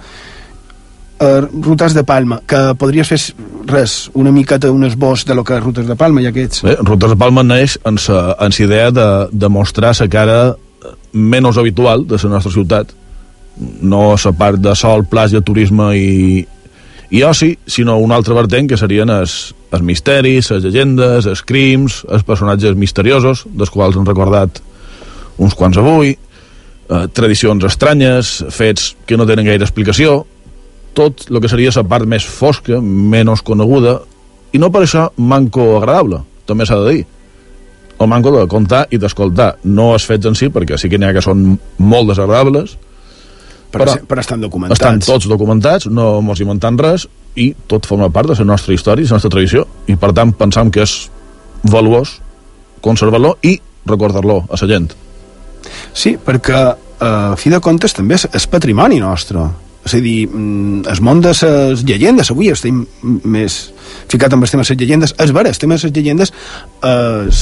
eh, rutes de Palma, que podries fer res, una miqueta un esbós de lo que és Rutes de Palma, ja que ets. Bé, Rutes de Palma neix en sa, en sa idea de, de mostrar la cara menys habitual de la nostra ciutat, no la part de sol, platja, turisme i, i oci, sinó un altre vertent que serien els, els misteris, les llegendes, els crims, els personatges misteriosos, dels quals han recordat uns quants avui, eh, tradicions estranyes, fets que no tenen gaire explicació, tot el que seria la part més fosca, menys coneguda, i no per això manco agradable, també s'ha de dir. El manco de contar i d'escoltar, no els fets en si, perquè sí que n'hi ha que són molt desagradables, però, però, però estan documentats. Estan tots documentats, no mos inventant res, i tot forma part de la nostra història i la nostra tradició, i per tant pensam que és valuós conservar-lo i recordar-lo a la gent. Sí, perquè a fi de comptes també és, és patrimoni nostre. És a dir, el món de les llegendes, avui estem més ficat amb el tema de les llegendes, és vera, el tema de les llegendes és,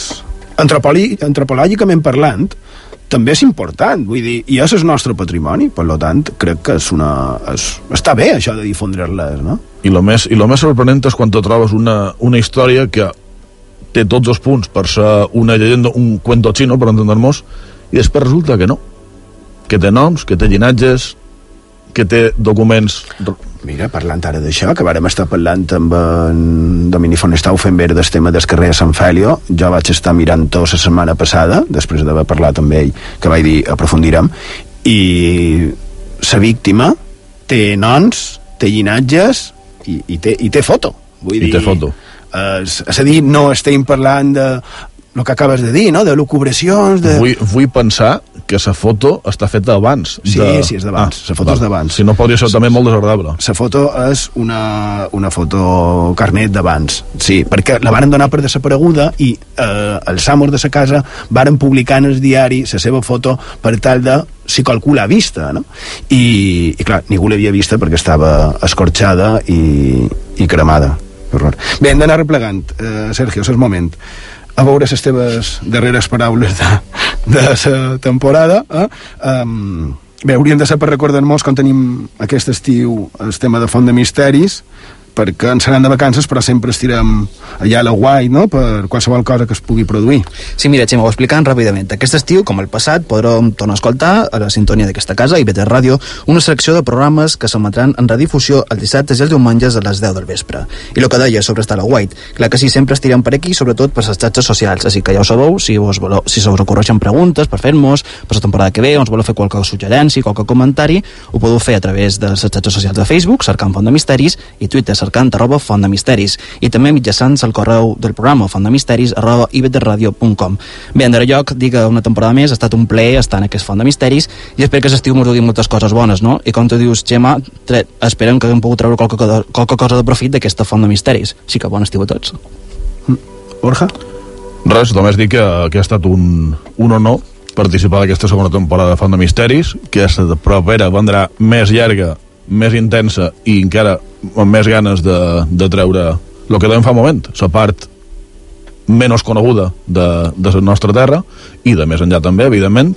antropològicament parlant, també és important, vull dir, i és el nostre patrimoni, per tant, crec que és una, és, està bé això de difondre-les, no? I lo més, i lo més sorprenent és quan te trobes una, una història que té tots els punts per ser una llegenda, un cuento chino, per entendre-nos, i després resulta que no, que té noms, que té llinatges, que té documents... Mira, parlant ara d'això, que vàrem estar parlant amb en Domini Fonestau fent veure del tema del carrer de Sant Fèlio, jo vaig estar mirant-ho la setmana passada, després d'haver parlat amb ell, que vaig dir aprofundirem, i la víctima té noms, té llinatges i, i, té, i té foto. Vull I dir, té foto. És, és a dir, no estem parlant de el que acabes de dir, no? De lucubracions... De... Vull, vull pensar que la foto està feta abans. Sí, de... sí, és d'abans. Ah, la foto és d'abans. Si no, podria ser també molt desagradable. La foto és una, una foto carnet d'abans. Sí, perquè la varen donar per desapareguda i eh, els amos de la casa varen publicar en el diari la seva foto per tal de si qualcú l'ha vista, no? I, i clar, ningú l'havia vista perquè estava escorxada i, i cremada. Bé, hem d'anar replegant. Eh, Sergio, és el moment. A veure les teves darreres paraules de, de la temporada. Eh? Um, bé, hauríem de saber recordar-nos quan tenim aquest estiu el tema de Font de Misteris, perquè ens seran de vacances, però sempre estirem allà a la guai, no?, per qualsevol cosa que es pugui produir. Sí, mira, Xema, ho explicant ràpidament. Aquest estiu, com el passat, podrem tornar a escoltar a la sintonia d'aquesta casa, I V tres Ràdio, una selecció de programes que s'emetran en redifusió els dissabtes i els diumenges a les deu del vespre. I el que deia sobre estar a la White, clar que sí, sempre estirem per aquí, sobretot per les xarxes socials, així que ja ho sabeu, si us, voleu, si us ocorreixen preguntes per fer-nos, per la temporada que ve, o ens voleu fer qualque suggerència, qualque comentari, ho podeu fer a través de les xarxes socials de Facebook, cercant Font de Misteris, i Twitter, cercant arroba Font de Misteris, i també mitjançant el correu del programa fontdemisteris arroba i v t radio punt com. Bé, en darrer lloc, dic una temporada més, ha estat un plaer estar en aquest Font de Misteris i espero que l'estiu ens dugui moltes coses bones, no? I com tu dius, Xema, esperem que haguem pogut treure qualque, qualque cosa de profit d'aquesta Font de Misteris. Així que bon estiu a tots. Borja? Res, només dic que, que ha estat un, un honor participar d'aquesta segona temporada de Font de Misteris, que aquesta propera vendrà més llarga, més intensa i encara amb més ganes de, de treure el que devem fa un moment, la part menys coneguda de, de la nostra terra i de més enllà també, evidentment,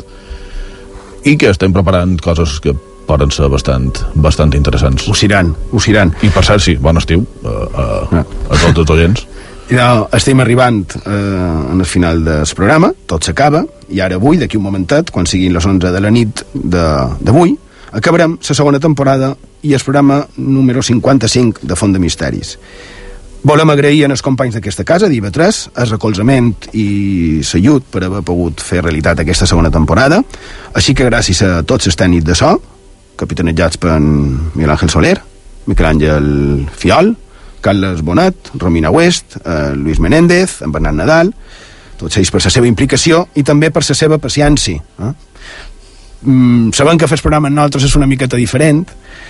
i que estem preparant coses que poden ser bastant, bastant interessants. Ho seran, ho seran. I per cert, sí, bon estiu a, a, a tots els oients. I no, estem arribant eh, al final del programa, tot s'acaba, i ara avui, d'aquí un momentet, quan siguin les onze de la nit d'avui, acabarem la segona temporada i el programa número cinquanta-cinc de Font de Misteris. Volem agrair als companys d'aquesta casa, d'I V tres, el recolzament i l'ajut per haver pogut fer realitat aquesta segona temporada. Així que gràcies a tots els tècnics de so, capitanejats per Miguel Ángel Soler, Miquel Àngel Fiol, Carles Bonat, Romina West, eh, Luis Menéndez, en Bernat Nadal, tots ells per la seva implicació i també per la seva paciència. Eh? Mm, sabem que fer el programa amb nosaltres és una miqueta diferent,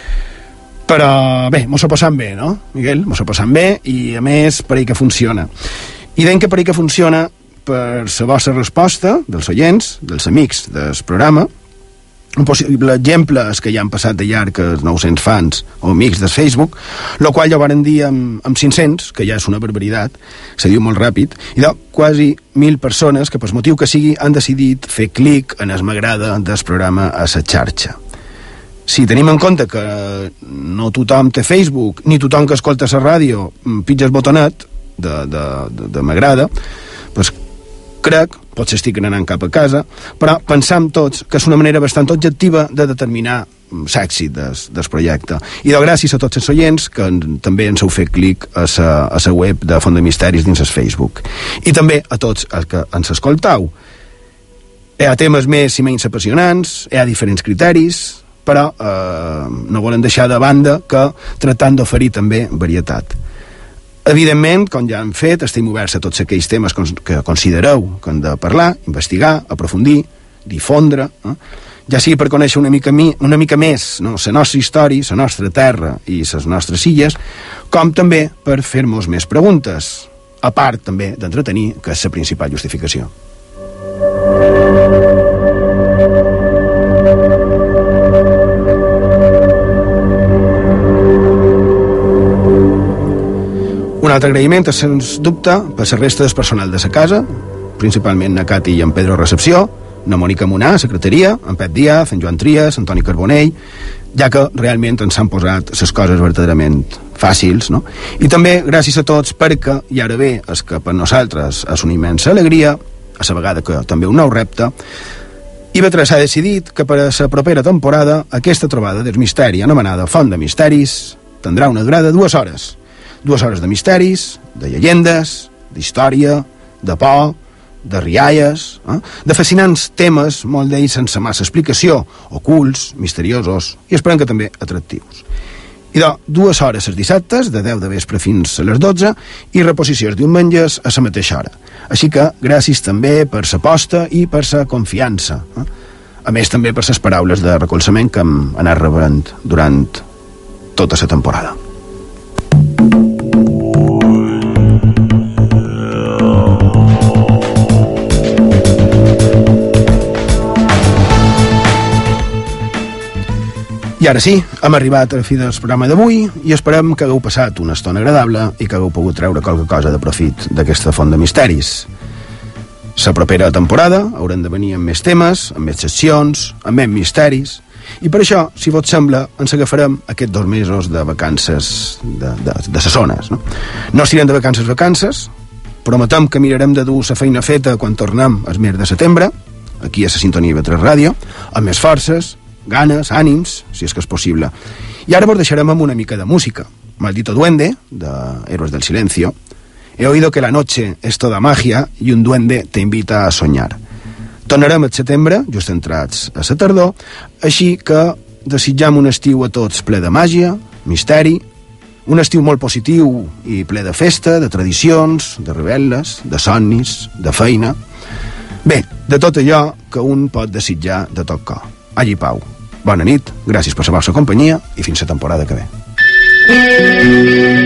però bé, mos ho passam bé, no, Miguel? Mos ho passam bé i a més per ahí que funciona. I deim que per ahí que funciona per la vostra resposta dels oients, dels amics del programa. Un possible exemple és que ja han passat de llarg els nou-cents fans o amics del Facebook, el qual ja ho varen dir amb, amb cinc-cents, que ja és una barbaritat, se diu molt ràpid, i de quasi mil persones que, per motiu que sigui, han decidit fer clic en el m'agrada del programa a la xarxa. Si tenim en compte que no tothom té Facebook, ni tothom que escolta la ràdio pitja el botonet de, de, de, de m'agrada, doncs crec, potser estic anant cap a casa, però pensam tots que és una manera bastant objectiva de determinar l'èxit del, del projecte. I de gràcies a tots els oients que en, també ens heu fet clic a la web de Font de Misteris dins el Facebook. I també a tots els que ens escoltau. Hi ha temes més i menys apassionants, hi ha diferents criteris, però eh, no volen deixar de banda que tractant d'oferir també varietat. Evidentment, com ja hem fet, estem oberts a tots aquells temes que considereu que hem de parlar, investigar, aprofundir, difondre, eh? ja sigui per conèixer una mica, mi, una mica més no? la nostra història, la nostra terra i les nostres illes, com també per fer-nos més preguntes, a part també d'entretenir, que és la principal justificació. Un altre agraïment és, sens dubte, per la resta del personal de la casa, principalment na Cati i en Pedro Recepció, na Mònica Monà, secretaria, en Pep Díaz, en Joan Trias, Antoni Carbonell, ja que realment ens han posat les coses verdaderament fàcils, no? I també gràcies a tots perquè, i ara bé, és que per nosaltres és una immensa alegria, a la vegada que també un nou repte, I V tres ha decidit que per a la propera temporada aquesta trobada del misteri anomenada Font de Misteris tindrà una durada de dues hores. Dues hores de misteris, de llegendes, d'història, de por, de rialles, eh? de fascinants temes, molt d'ells sense massa explicació, ocults, misteriosos i esperem que també atractius. I de dues hores els dissabtes, de deu de vespre fins a les dotze, i reposicions diumenges a la mateixa hora. Així que gràcies també per l'aposta i per la confiança. Eh? A més també per les paraules de recolzament que hem anat rebent durant tota la temporada. I ara sí, hem arribat a la fi del programa d'avui i esperem que hagueu passat una estona agradable i que hagueu pogut treure qualque cosa de profit d'aquesta font de misteris. La propera temporada haurem de venir amb més temes, amb més seccions, amb més misteris, i per això, si vos sembla, ens agafarem aquests dos mesos de vacances de, de, de ses zones. No, no serem de vacances vacances, prometem que mirarem de dur la feina feta quan tornem al mes de setembre, aquí a la sintonia I V tres Ràdio, amb més forces, ganes, ànims, si és que és possible. I ara vos deixarem amb una mica de música. Maldito duende, de Héroes del Silencio. He oído que la noche es toda magia y un duende te invita a soñar. Tornarem al setembre, just entrats a la tardor, així que desitjam un estiu a tots ple de màgia, misteri, un estiu molt positiu i ple de festa, de tradicions, de rebel·les, de somnis, de feina. Bé, de tot allò que un pot desitjar de tot cor. Allí pau. Bona nit, gràcies per la vostra companyia i fins la temporada que ve.